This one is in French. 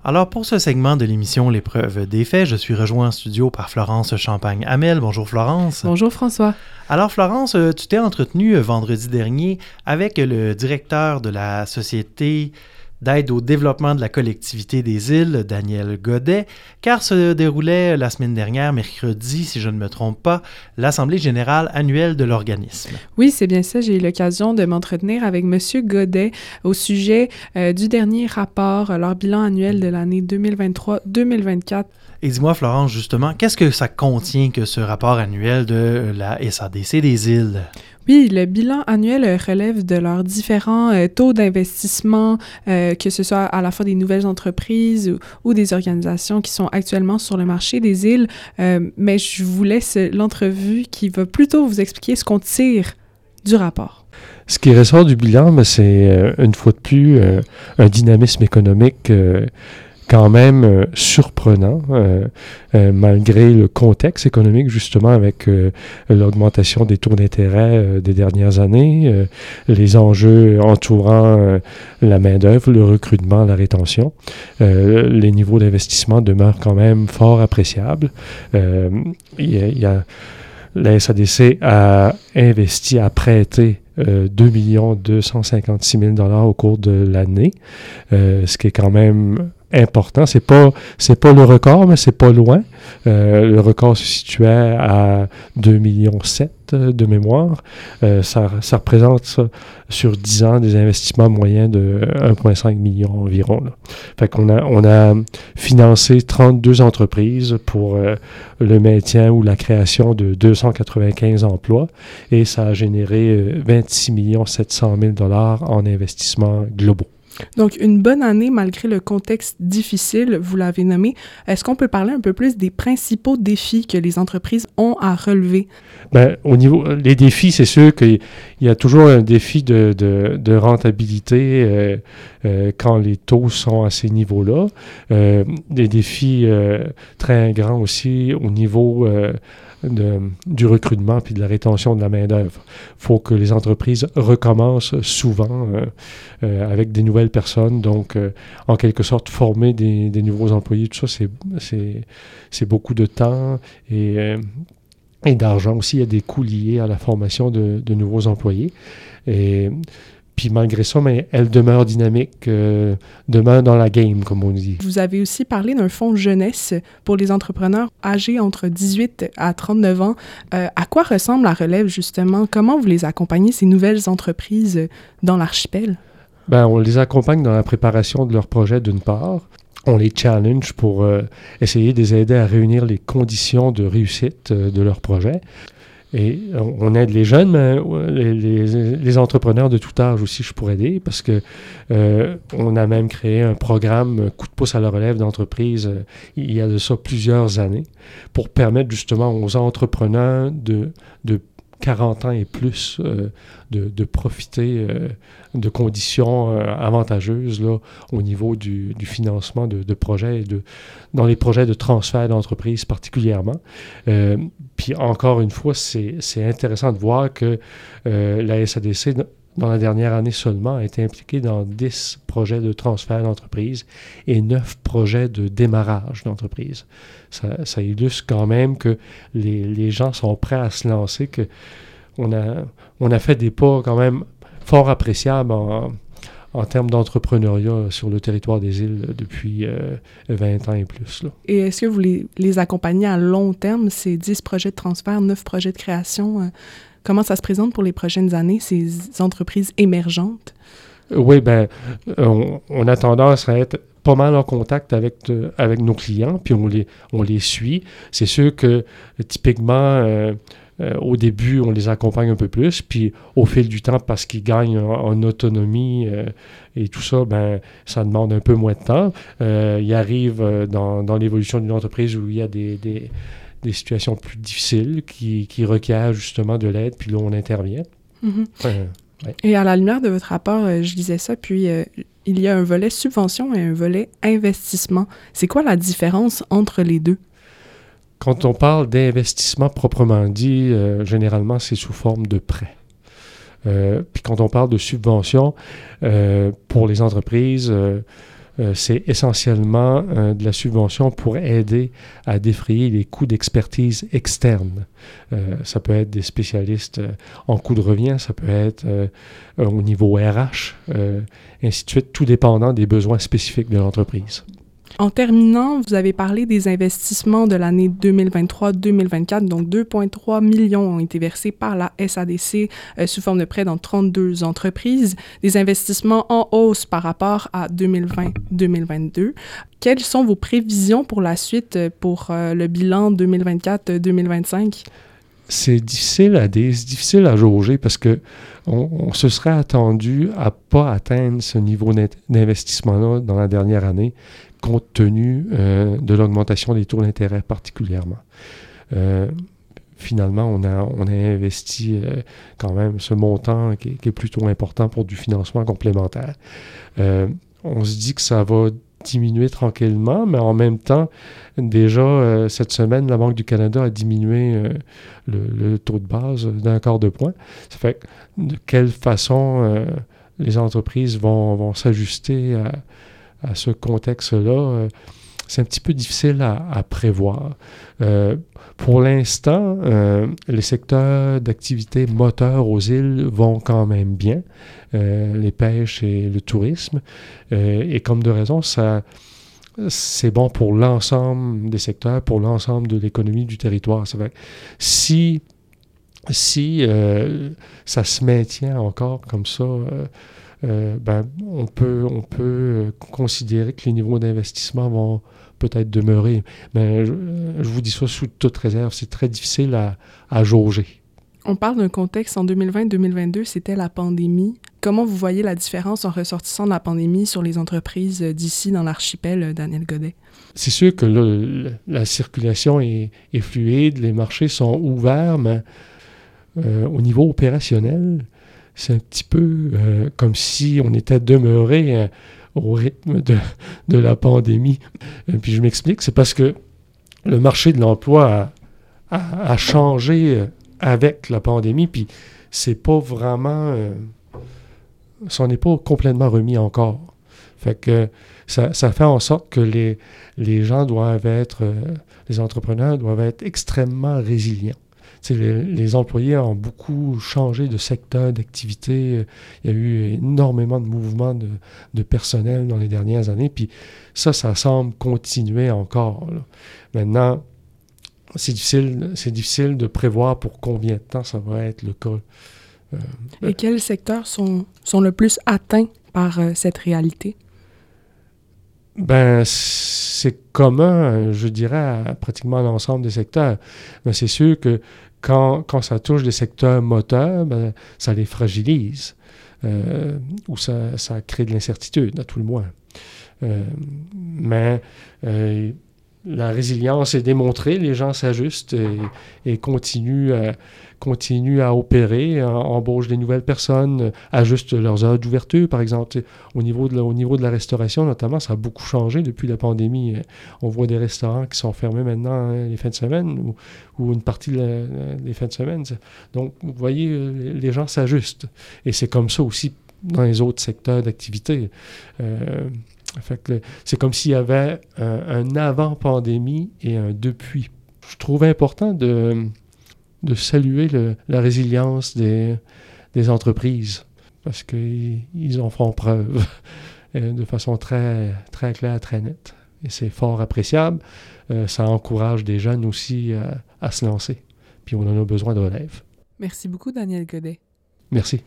Alors pour ce segment de l'émission L'épreuve des faits, je suis rejoint en studio par Florence Champagne-Hamel. Bonjour Florence. Bonjour François. Alors Florence, tu t'es entretenue vendredi dernier avec le directeur de la Société d'aide au développement de la collectivité des îles, Daniel Godet, car se déroulait la semaine dernière, mercredi, si je ne me trompe pas, l'Assemblée générale annuelle de l'organisme. Oui, c'est bien ça. J'ai eu l'occasion de m'entretenir avec M. Godet au sujet du dernier rapport, leur bilan annuel de l'année 2023-2024. Et dis-moi, Florence, justement, qu'est-ce que ça contient que ce rapport annuel de la SADC des îles? Oui, le bilan annuel relève de leurs différents taux d'investissement, que ce soit à la fois des nouvelles entreprises ou des organisations qui sont actuellement sur le marché des îles. Mais je vous laisse l'entrevue qui va plutôt vous expliquer ce qu'on tire du rapport. Ce qui ressort du bilan, c'est une fois de plus un dynamisme économique quand même surprenant, malgré le contexte économique, justement, avec l'augmentation des taux d'intérêt des dernières années, les enjeux entourant la main-d'œuvre, le recrutement, la rétention. Les niveaux d'investissement demeurent quand même fort appréciables. La SADC a investi, a prêté 2 256 000 $ au cours de l'année, ce qui est quand même important. C'est pas le record, mais c'est pas loin. Le record se situait à 2,7 millions de mémoire. Ça représente sur 10 ans des investissements moyens de 1,5 million environ. Là. Fait qu'on a financé 32 entreprises pour le maintien ou la création de 295 emplois et ça a généré 26 700 000 $ en investissements globaux. Donc, une bonne année malgré le contexte difficile, vous l'avez nommé. Est-ce qu'on peut parler un peu plus des principaux défis que les entreprises ont à relever? Bien, au niveau les défis, c'est sûr qu'il y a toujours un défi de rentabilité quand les taux sont à ces niveaux-là. Des défis très grands aussi au niveau du recrutement puis de la rétention de la main-d'œuvre. Il faut que les entreprises recommencent souvent avec des nouvelles personnes, donc en quelque sorte former des nouveaux employés, tout ça, c'est beaucoup de temps et d'argent aussi. Il y a des coûts liés à la formation de nouveaux employés. Et puis malgré ça, mais elle demeure dynamique, demeure dans la game, comme on dit. Vous avez aussi parlé d'un fonds jeunesse pour les entrepreneurs âgés entre 18 à 39 ans. À quoi ressemble la relève, justement? Comment vous les accompagnez, ces nouvelles entreprises, dans l'archipel? Bien, on les accompagne dans la préparation de leurs projets, d'une part. On les challenge pour essayer de les aider à réunir les conditions de réussite de leurs projets. Et on aide les jeunes, mais les entrepreneurs de tout âge aussi, je pourrais aider, parce que on a même créé un programme coup de pouce à la relève d'entreprise il y a de ça plusieurs années, pour permettre justement aux entrepreneurs de 40 ans et plus de profiter de conditions avantageuses là, au niveau du financement de projets, dans les projets de transfert d'entreprise particulièrement. Puis encore une fois, c'est intéressant de voir que la SADC, dans la dernière année seulement, a été impliquée dans 10 projets de transfert d'entreprise et 9 projets de démarrage d'entreprise. Ça illustre quand même que les gens sont prêts à se lancer, que on a fait des pas quand même fort appréciables en termes d'entrepreneuriat sur le territoire des îles depuis 20 ans et plus. Là. Et est-ce que vous les accompagnez à long terme, ces 10 projets de transfert, 9 projets de création? Comment ça se présente pour les prochaines années, ces entreprises émergentes? Oui, bien, on a tendance à être pas mal en contact avec nos clients, puis on les suit. C'est sûr que typiquement, au début, on les accompagne un peu plus, puis au fil du temps, parce qu'ils gagnent en autonomie et tout ça, ben ça demande un peu moins de temps. Il arrive dans l'évolution d'une entreprise où il y a des situations plus difficiles qui requièrent justement de l'aide, puis là, on intervient. Mm-hmm. Ouais. Et à la lumière de votre rapport, je disais ça, puis il y a un volet subvention et un volet investissement. C'est quoi la différence entre les deux? Quand on parle d'investissement proprement dit, généralement, c'est sous forme de prêt. Puis quand on parle de subvention, pour les entreprises, c'est essentiellement de la subvention pour aider à défrayer les coûts d'expertise externe. Ça peut être des spécialistes en coûts de revient, ça peut être au niveau RH, ainsi de suite, tout dépendant des besoins spécifiques de l'entreprise. En terminant, vous avez parlé des investissements de l'année 2023-2024, donc 2,3 millions ont été versés par la SADC sous forme de prêts dans 32 entreprises, des investissements en hausse par rapport à 2020-2022. Quelles sont vos prévisions pour la suite, pour le bilan 2024-2025? C'est difficile à jauger parce que on se serait attendu à pas atteindre ce niveau d'investissement-là dans la dernière année, compte tenu de l'augmentation des taux d'intérêt particulièrement. Finalement, on a investi quand même ce montant qui est plutôt important pour du financement complémentaire. On se dit que ça va diminuer tranquillement, mais en même temps, déjà, cette semaine, la Banque du Canada a diminué le taux de base d'un quart de point. Ça fait que de quelle façon les entreprises vont s'ajuster à ce contexte-là, c'est un petit peu difficile à prévoir. Pour l'instant, les secteurs d'activité moteurs aux îles vont quand même bien, les pêches et le tourisme. Et comme de raison, c'est bon pour l'ensemble des secteurs, pour l'ensemble de l'économie du territoire. Ça fait que si ça se maintient encore comme ça, on peut considérer que les niveaux d'investissement vont peut-être demeurer. Mais je vous dis ça sous toute réserve, c'est très difficile à jauger. On parle d'un contexte en 2020-2022, c'était la pandémie. Comment vous voyez la différence en ressortissant de la pandémie sur les entreprises d'ici dans l'archipel, Daniel Godet? C'est sûr que là, la circulation est fluide, les marchés sont ouverts, mais au niveau opérationnel, c'est un petit peu comme si on était demeuré au rythme de la pandémie. Puis je m'explique, c'est parce que le marché de l'emploi a changé avec la pandémie, puis c'est pas vraiment... ça n'est pas complètement remis encore. Fait que ça fait en sorte que les gens doivent être... les entrepreneurs doivent être extrêmement résilients. Les employés ont beaucoup changé de secteur d'activité. Il y a eu énormément de mouvements de personnel dans les dernières années. Puis ça semble continuer encore. Là. Maintenant, c'est difficile de prévoir pour combien de temps ça va être le cas. Et quels secteurs sont le plus atteints par cette réalité? C'est commun, je dirais, à pratiquement l'ensemble des secteurs. Mais c'est sûr que quand ça touche des secteurs moteurs, ça les fragilise ou ça crée de l'incertitude, à tout le moins. Mais la résilience est démontrée, les gens s'ajustent et continuent à opérer, embauchent des nouvelles personnes, ajustent leurs heures d'ouverture, par exemple. Au niveau de la restauration, notamment, ça a beaucoup changé depuis la pandémie. On voit des restaurants qui sont fermés maintenant les fins de semaine ou une partie des fins de semaine. Donc, vous voyez, les gens s'ajustent. Et c'est comme ça aussi dans les autres secteurs d'activité. Fait que c'est comme s'il y avait un avant-pandémie et un depuis. Je trouve important de saluer la résilience des entreprises parce qu'ils en font preuve de façon très, très claire, très nette. Et c'est fort appréciable. Ça encourage des jeunes aussi à se lancer. Puis on en a besoin de relève. Merci beaucoup, Daniel Godet. Merci.